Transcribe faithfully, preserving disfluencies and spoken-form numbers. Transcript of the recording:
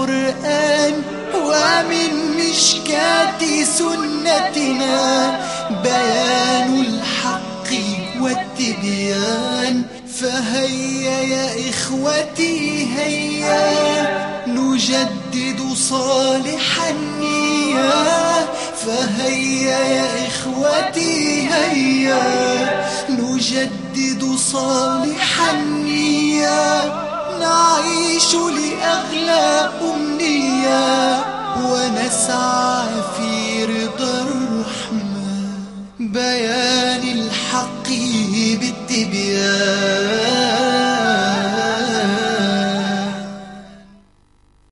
القرآن ومن مشكاة سنتنا بيان الحق والتبيان. فهيا يا إخوتي هيا نجدد صالح النية. فهيا يا إخوتي هيا نجدد صالح النية. نعيش لأغلى أمنية ونسعى في رضا الرحمن. بيان الحق بالتبيان.